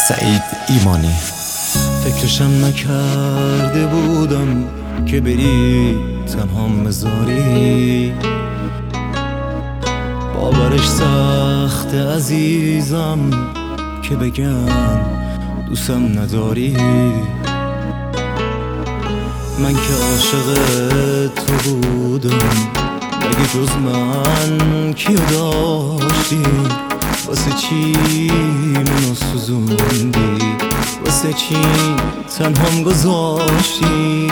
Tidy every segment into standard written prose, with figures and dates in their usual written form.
سعید ایمانی. فکرشم نکرده بودم که بری تنها بذاری، باورش سخته عزیزم که بگم دوستم نداری. من که عاشق تو بودم، مگه جز من کیو داشتی؟ واسه چی منو سوزوندی؟ واسه چی تنهام گذاشتی؟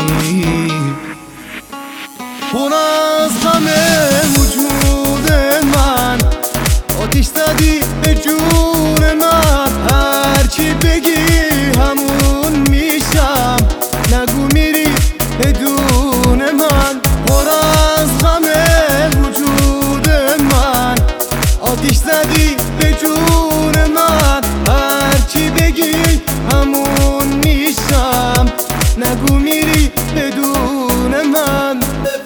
پر از غم وجود من آتیش زدی به جون من، هرچی بگی همون میشم، نگو میری بدون من. پر از غم وجود من آتیش زدی به جون من، هرچی بگی همون میشم، نگو میری بدون من.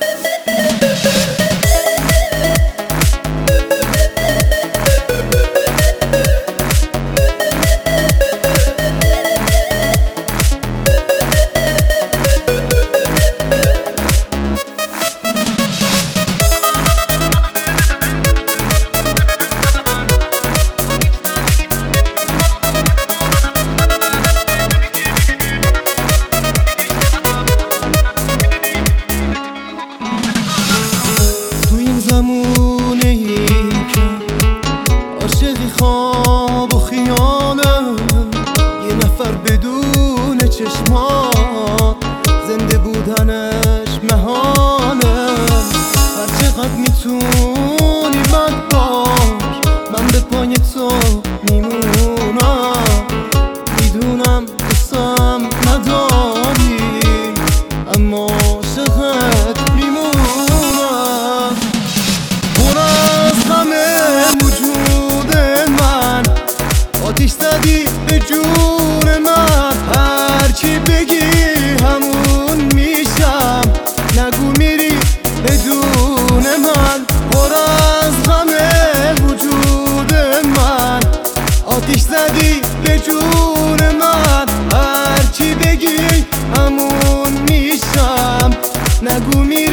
زمونه ای که عاشقی خواب و خیالم، یه نفر بدون چشمات زنده بودنش محاله. هر چقدر میتونی بد باش، من به پای تو میمونم، میدونم دوستم نداری اما عاشقت میمونم. آتیش زدی به جون من، هرچی بگی همون میشم، نگو میری بدون من. پر از غم وجود من آتیش زدی به جون من، هرچی بگی همون میشم، نگو میری